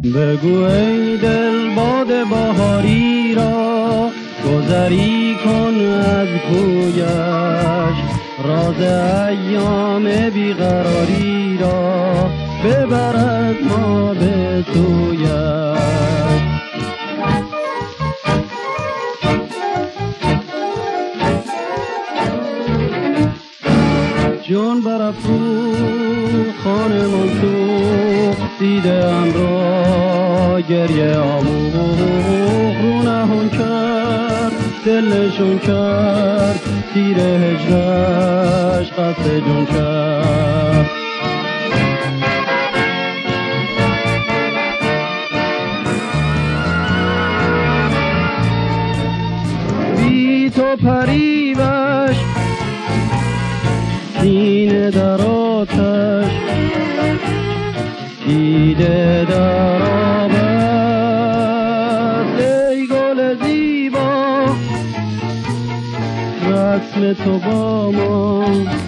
بگو ای دل باد بهاری را گذری کن از کویش، راز ایام بیقراری را ببرد ما به سویش. جان برافروخت خانمان سوخت، دیده ام را گریه آموخت، رو نهان کرد دل نشون کرد، تیر هجرش قصد جون کرد. بی تو پریوش سینه در آتش، دیده در آب است. ای گل زیبا رسم تو با ما،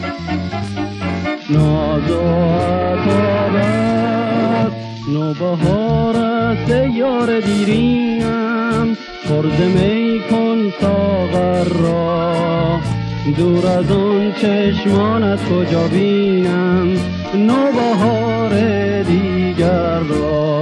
ناز و عطاب است. نوبهار است ای یار دیرینم، خورد می کن ساغر را، دور از اون چشمانت کجا بینم نوبهار دیگر را.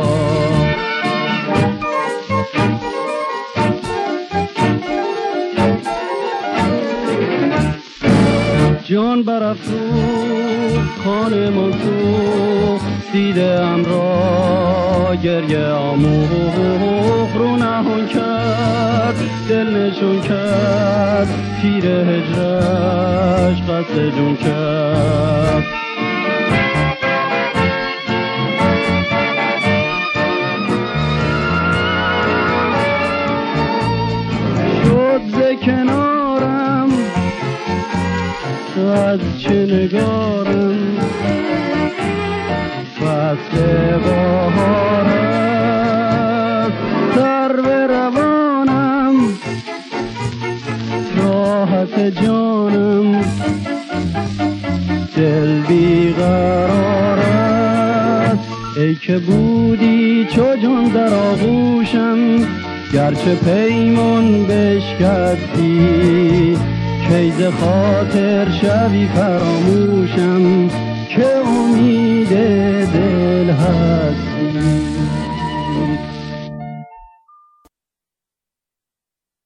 جان برافروخت خانمان سوخت، دیده ام را گریه آموخت، رو نهان کرد دل نشون کرد، تیر هجرش قصد جون کرد. شد ز کنارم از چه نگارم، فصل بهار است سر به روانم، راحت جانم دل بیقرار است. ای که بودی چو جان در آغوشم، گرچه پیمان بشکستی، کی ز خاطر شوی فراموشم، که امید دل هستی.